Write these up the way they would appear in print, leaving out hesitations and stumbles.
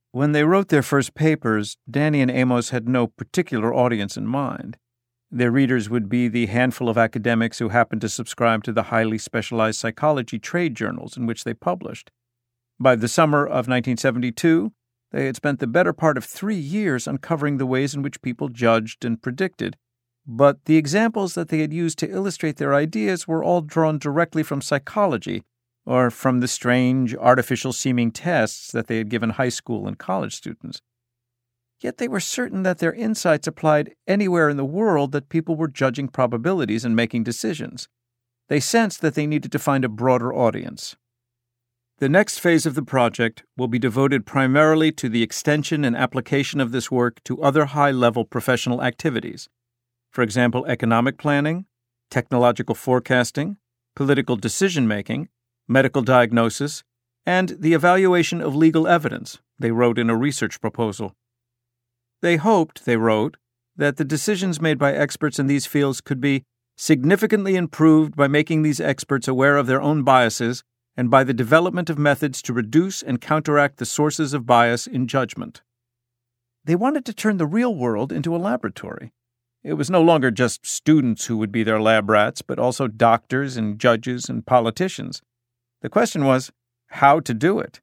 When they wrote their first papers, Danny and Amos had no particular audience in mind. Their readers would be the handful of academics who happened to subscribe to the highly specialized psychology trade journals in which they published. By the summer of 1972, they had spent the better part of 3 years uncovering the ways in which people judged and predicted, but the examples that they had used to illustrate their ideas were all drawn directly from psychology, or from the strange, artificial-seeming tests that they had given high school and college students. Yet they were certain that their insights applied anywhere in the world that people were judging probabilities and making decisions. They sensed that they needed to find a broader audience. The next phase of the project will be devoted primarily to the extension and application of this work to other high-level professional activities. For example, economic planning, technological forecasting, political decision-making, medical diagnosis, and the evaluation of legal evidence, they wrote in a research proposal. They hoped, they wrote, that the decisions made by experts in these fields could be significantly improved by making these experts aware of their own biases and by the development of methods to reduce and counteract the sources of bias in judgment. They wanted to turn the real world into a laboratory. It was no longer just students who would be their lab rats, but also doctors and judges and politicians. The question was, how to do it?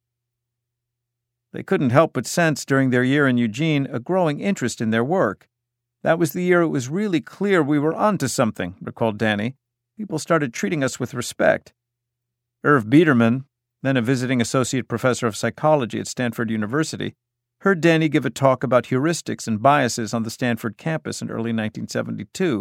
They couldn't help but sense during their year in Eugene a growing interest in their work. That was the year it was really clear we were onto something, recalled Danny. People started treating us with respect. Irv Biederman, then a visiting associate professor of psychology at Stanford University, heard Danny give a talk about heuristics and biases on the Stanford campus in early 1972.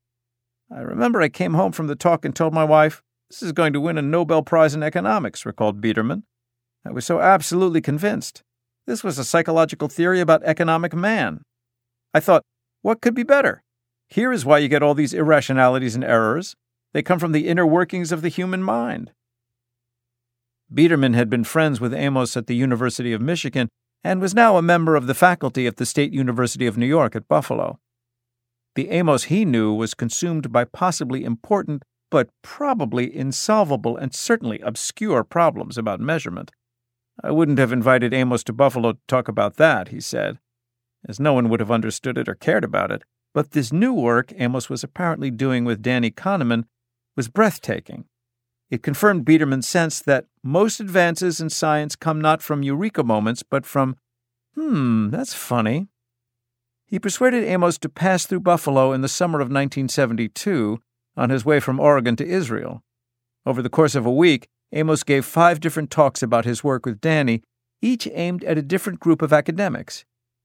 I remember I came home from the talk and told my wife, "This is going to win a Nobel Prize in economics," recalled Biederman. I was so absolutely convinced. This was a psychological theory about economic man. I thought, what could be better? Here is why you get all these irrationalities and errors. They come from the inner workings of the human mind. Biederman had been friends with Amos at the University of Michigan and was now a member of the faculty at the State University of New York at Buffalo. The Amos he knew was consumed by possibly important, but probably insolvable and certainly obscure problems about measurement. I wouldn't have invited Amos to Buffalo to talk about that, he said, as no one would have understood it or cared about it. But this new work Amos was apparently doing with Danny Kahneman was breathtaking. It confirmed Biederman's sense that most advances in science come not from eureka moments, but from, that's funny. He persuaded Amos to pass through Buffalo in the summer of 1972 on his way from Oregon to Israel. Over the course of a week, Amos gave 5 different talks about his work with Danny, each aimed at a different group of academics.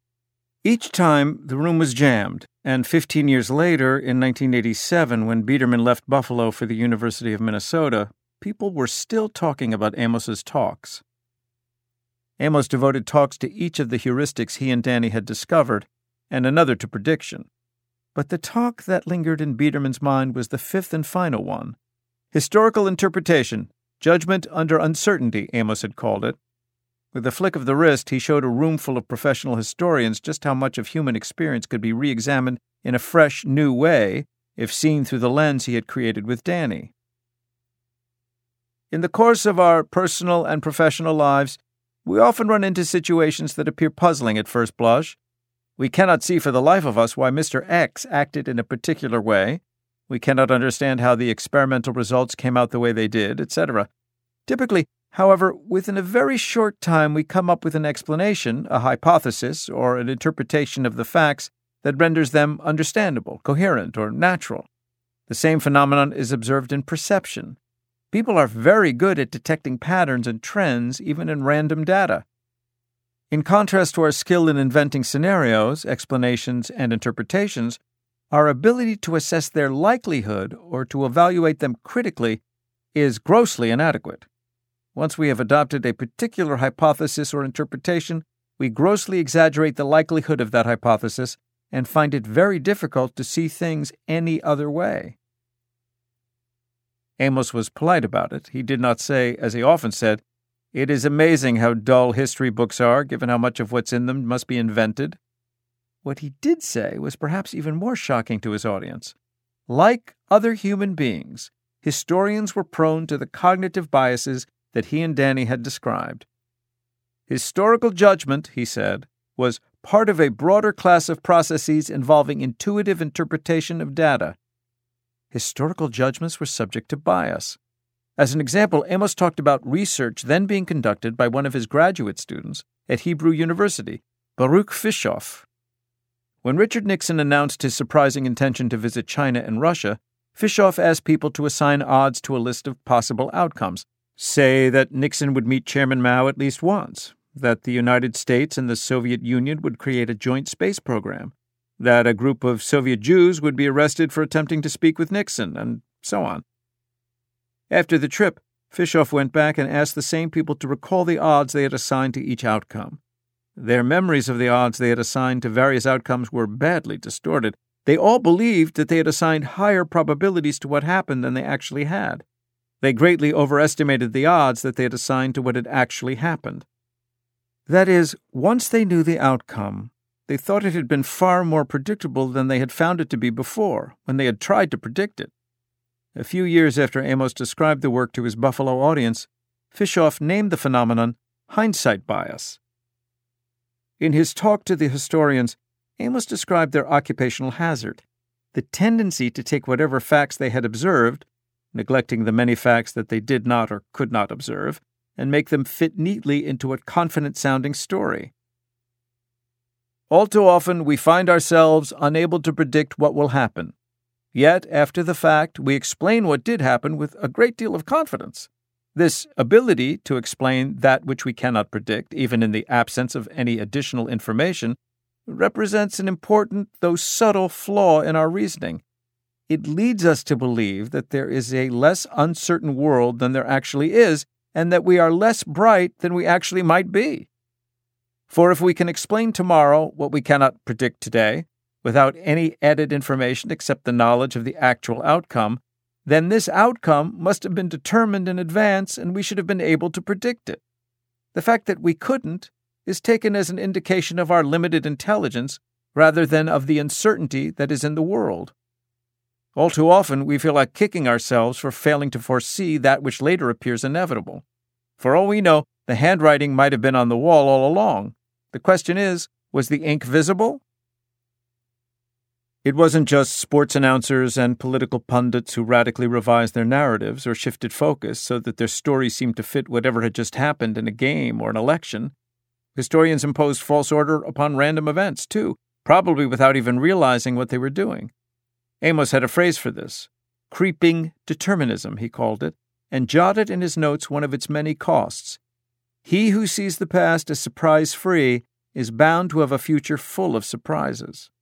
Each time, the room was jammed, and 15 years later, in 1987, when Biederman left Buffalo for the University of Minnesota, people were still talking about Amos's talks. Amos devoted talks to each of the heuristics he and Danny had discovered, and another to prediction. But the talk that lingered in Biederman's mind was the 5th and final one. Historical interpretation, judgment under uncertainty, Amos had called it. With a flick of the wrist, he showed a room full of professional historians just how much of human experience could be re-examined in a fresh, new way if seen through the lens he had created with Danny. In the course of our personal and professional lives, we often run into situations that appear puzzling at first blush. We cannot see for the life of us why Mr. X acted in a particular way. We cannot understand how the experimental results came out the way they did, etc. Typically, however, within a very short time we come up with an explanation, a hypothesis, or an interpretation of the facts that renders them understandable, coherent, or natural. The same phenomenon is observed in perception. People are very good at detecting patterns and trends, even in random data. In contrast to our skill in inventing scenarios, explanations, and interpretations, our ability to assess their likelihood or to evaluate them critically is grossly inadequate. Once we have adopted a particular hypothesis or interpretation, we grossly exaggerate the likelihood of that hypothesis and find it very difficult to see things any other way. Amos was polite about it. He did not say, as he often said, "It is amazing how dull history books are, given how much of what's in them must be invented." What he did say was perhaps even more shocking to his audience. Like other human beings, historians were prone to the cognitive biases that he and Danny had described. Historical judgment, he said, was part of a broader class of processes involving intuitive interpretation of data. Historical judgments were subject to bias. As an example, Amos talked about research then being conducted by one of his graduate students at Hebrew University, Baruch Fischoff. When Richard Nixon announced his surprising intention to visit China and Russia, Fischoff asked people to assign odds to a list of possible outcomes. Say that Nixon would meet Chairman Mao at least once, that the United States and the Soviet Union would create a joint space program, that a group of Soviet Jews would be arrested for attempting to speak with Nixon, and so on. After the trip, Fischoff went back and asked the same people to recall the odds they had assigned to each outcome. Their memories of the odds they had assigned to various outcomes were badly distorted. They all believed that they had assigned higher probabilities to what happened than they actually had. They greatly overestimated the odds that they had assigned to what had actually happened. That is, once they knew the outcome, they thought it had been far more predictable than they had found it to be before, when they had tried to predict it. A few years after Amos described the work to his Buffalo audience, Fischoff named the phenomenon hindsight bias. In his talk to the historians, Amos described their occupational hazard, the tendency to take whatever facts they had observed, neglecting the many facts that they did not or could not observe, and make them fit neatly into a confident-sounding story. All too often, we find ourselves unable to predict what will happen. Yet, after the fact, we explain what did happen with a great deal of confidence. This ability to explain that which we cannot predict, even in the absence of any additional information, represents an important, though subtle, flaw in our reasoning. It leads us to believe that there is a less uncertain world than there actually is, and that we are less bright than we actually might be. For if we can explain tomorrow what we cannot predict today, without any added information except the knowledge of the actual outcome, then this outcome must have been determined in advance and we should have been able to predict it. The fact that we couldn't is taken as an indication of our limited intelligence rather than of the uncertainty that is in the world. All too often, we feel like kicking ourselves for failing to foresee that which later appears inevitable. For all we know, the handwriting might have been on the wall all along. The question is, was the ink visible? It wasn't just sports announcers and political pundits who radically revised their narratives or shifted focus so that their story seemed to fit whatever had just happened in a game or an election. Historians imposed false order upon random events, too, probably without even realizing what they were doing. Amos had a phrase for this. Creeping determinism, he called it, and jotted in his notes one of its many costs. He who sees the past as surprise-free is bound to have a future full of surprises.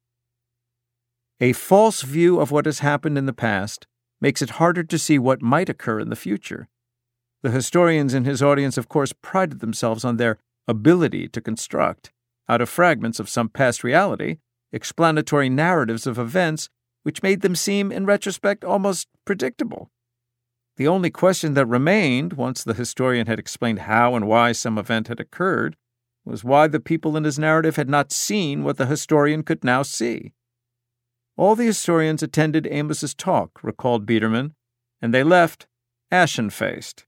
A false view of what has happened in the past makes it harder to see what might occur in the future. The historians in his audience, of course, prided themselves on their ability to construct, out of fragments of some past reality, explanatory narratives of events which made them seem, in retrospect, almost predictable. The only question that remained, once the historian had explained how and why some event had occurred, was why the people in his narrative had not seen what the historian could now see. All the historians attended Amos's talk, recalled Biederman, and they left ashen-faced.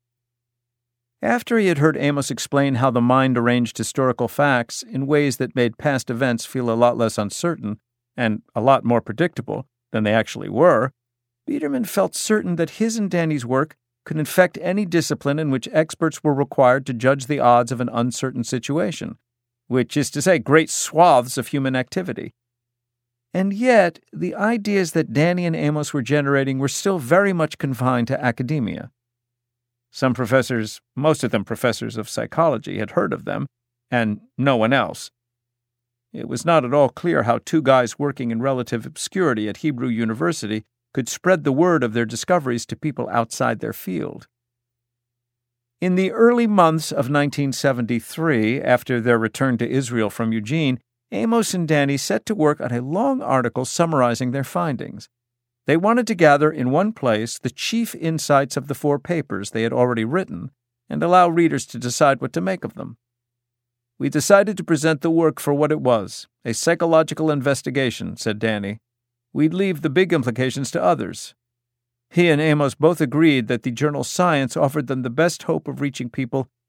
After he had heard Amos explain how the mind arranged historical facts in ways that made past events feel a lot less uncertain and a lot more predictable than they actually were, Biederman felt certain that his and Danny's work could infect any discipline in which experts were required to judge the odds of an uncertain situation, which is to say great swaths of human activity. And yet, the ideas that Danny and Amos were generating were still very much confined to academia. Some professors, most of them professors of psychology, had heard of them, and no one else. It was not at all clear how two guys working in relative obscurity at Hebrew University could spread the word of their discoveries to people outside their field. In the early months of 1973, after their return to Israel from Eugene, Amos and Danny set to work on a long article summarizing their findings. They wanted to gather in one place the chief insights of the 4 papers they had already written and allow readers to decide what to make of them. We decided to present the work for what it was, a psychological investigation, said Danny. We'd leave the big implications to others. He and Amos both agreed that the journal Science offered them the best hope of reaching people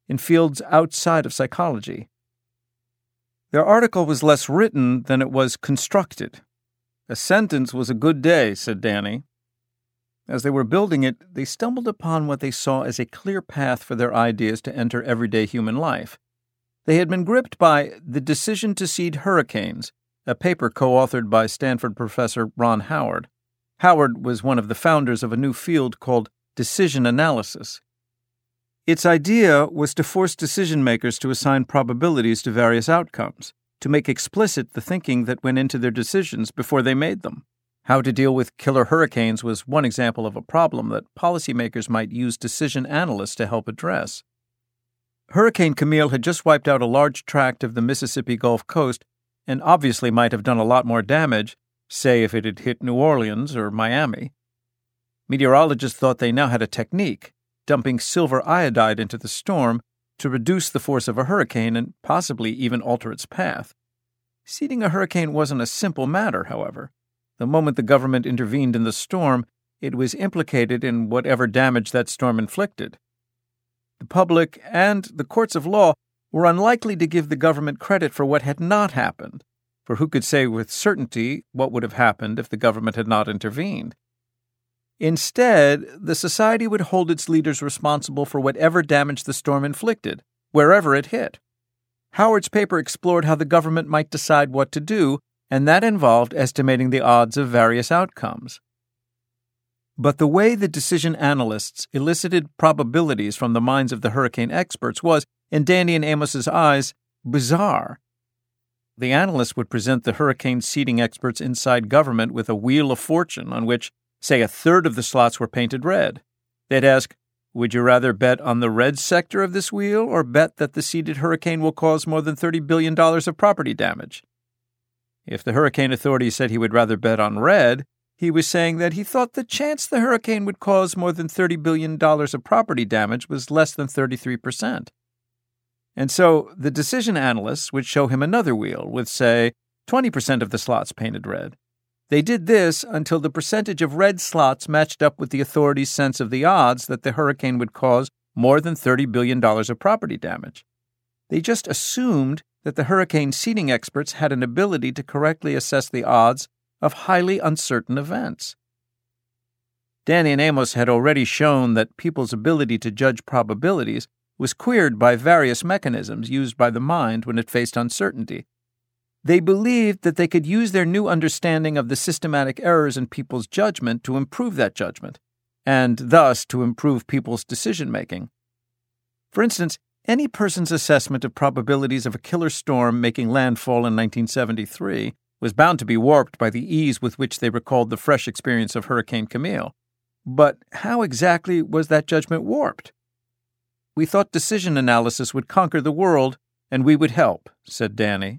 in fields outside of psychology. Their article was less written than it was constructed. "A sentence was a good day," said Danny. As they were building it, they stumbled upon what they saw as a clear path for their ideas to enter everyday human life. They had been gripped by The Decision to Seed Hurricanes, a paper co-authored by Stanford professor Ron Howard. Howard was one of the founders of a new field called decision analysis. Its idea was to force decision-makers to assign probabilities to various outcomes, to make explicit the thinking that went into their decisions before they made them. How to deal with killer hurricanes was one example of a problem that policymakers might use decision analysts to help address. Hurricane Camille had just wiped out a large tract of the Mississippi Gulf Coast and obviously might have done a lot more damage, say if it had hit New Orleans or Miami. Meteorologists thought they now had a technique, dumping silver iodide into the storm, to reduce the force of a hurricane and possibly even alter its path. Seeding a hurricane wasn't a simple matter, however. The moment the government intervened in the storm, it was implicated in whatever damage that storm inflicted. The public and the courts of law were unlikely to give the government credit for what had not happened, for who could say with certainty what would have happened if the government had not intervened? Instead, the society would hold its leaders responsible for whatever damage the storm inflicted, wherever it hit. Howard's paper explored how the government might decide what to do, and that involved estimating the odds of various outcomes. But the way the decision analysts elicited probabilities from the minds of the hurricane experts was, in Danny and Amos's eyes, bizarre. The analysts would present the hurricane seeding experts inside government with a wheel of fortune on which, say, a third of the slots were painted red. They'd ask, "Would you rather bet on the red sector of this wheel or bet that the seeded hurricane will cause more than $30 billion of property damage?" If the hurricane authority said he would rather bet on red, he was saying that he thought the chance the hurricane would cause more than $30 billion of property damage was less than 33%. And so the decision analysts would show him another wheel with, say, 20% of the slots painted red. They did this until the percentage of red slots matched up with the authorities' sense of the odds that the hurricane would cause more than $30 billion of property damage. They just assumed that the hurricane seeding experts had an ability to correctly assess the odds of highly uncertain events. Danny and Amos had already shown that people's ability to judge probabilities was queered by various mechanisms used by the mind when it faced uncertainty. They believed that they could use their new understanding of the systematic errors in people's judgment to improve that judgment, and thus to improve people's decision-making. For instance, any person's assessment of probabilities of a killer storm making landfall in 1973 was bound to be warped by the ease with which they recalled the fresh experience of Hurricane Camille. But how exactly was that judgment warped? "We thought decision analysis would conquer the world, and we would help," said Danny.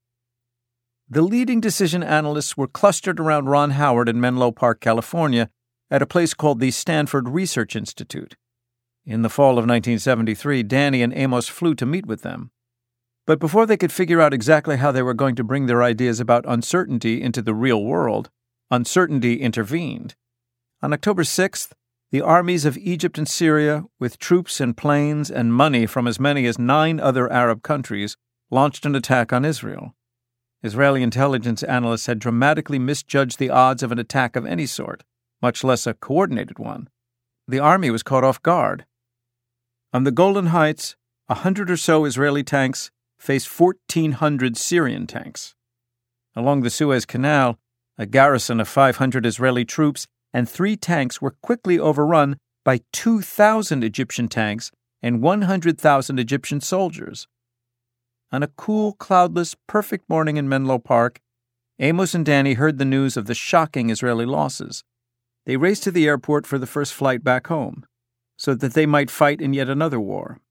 The leading decision analysts were clustered around Ron Howard in Menlo Park, California, at a place called the Stanford Research Institute. In the fall of 1973, Danny and Amos flew to meet with them. But before they could figure out exactly how they were going to bring their ideas about uncertainty into the real world, uncertainty intervened. On October 6th, the armies of Egypt and Syria, with troops and planes and money from as many as 9 other Arab countries, launched an attack on Israel. Israeli intelligence analysts had dramatically misjudged the odds of an attack of any sort, much less a coordinated one. The army was caught off guard. On the Golan Heights, 100 or so Israeli tanks faced 1,400 Syrian tanks. Along the Suez Canal, a garrison of 500 Israeli troops and 3 tanks were quickly overrun by 2,000 Egyptian tanks and 100,000 Egyptian soldiers. On a cool, cloudless, perfect morning in Menlo Park, Amos and Danny heard the news of the shocking Israeli losses. They raced to the airport for the first flight back home, so that they might fight in yet another war.